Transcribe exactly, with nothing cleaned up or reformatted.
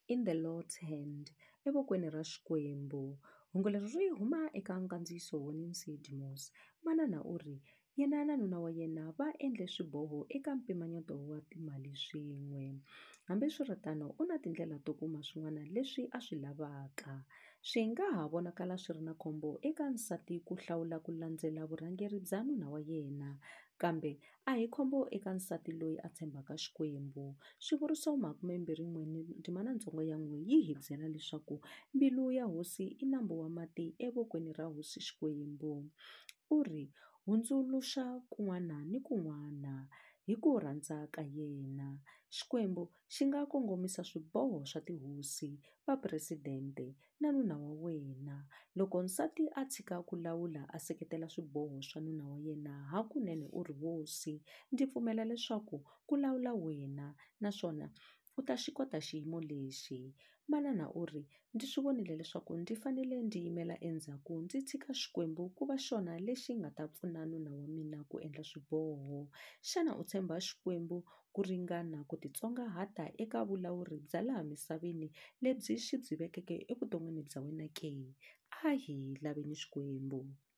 In the Lord's Hand, evokweni ra Xikwembu. Hungu leri ri huma eka nkandziyiso wa Nicodemus. Manana u ri yena na nuna wa yena va endle swiboho eka mpimanyeto wa timali swin'we. Hambiswiritano u na tindlela to kuma swin'wana leswi a swi lavaka. Swi nga ha vonakala swi ri na khombo eka nsati ku hlawula ku landzela vurhangeri bya nuna wa yena, kambe a hi khombo eka nsati loyi a tshembaka Xikwembu. Swivuriso makumembirhi n'we Ndzimanantsongo ya n'we yi hi byela leswaku mbilu ya hosi i nambu wa mati evokweni ra hosi Xikwembu. U ri hundzuluxa kun'wana ni kun'wana hi ku rhandza ka yena. Xikwembu xi nga kongomisa swiboho swa tihosi, vapresidente na nuna wa wena. Loko nsati a tshika ku lawula a seketela swiboho swa nuna wa yena hakunene u ri hosi, ndzi pfumela leswaku ku lawula wena naswona u ta xi kota xiyimo lexi. Manana u ri ndzi swi vonile leswaku ndzi fanele ndzi yimela endzhaku ndzi tshika Xikwembu ku va xona lexi nga ta pfuna nuna wa mina ku endla swiboho. Xana u tshemba Xikwembu ku ringana ku titsongahata eka vulawuri bya laha misaveni lebyi xi byi vekeke evuton'wini bya wena ke? A hi laveni Xikwembu.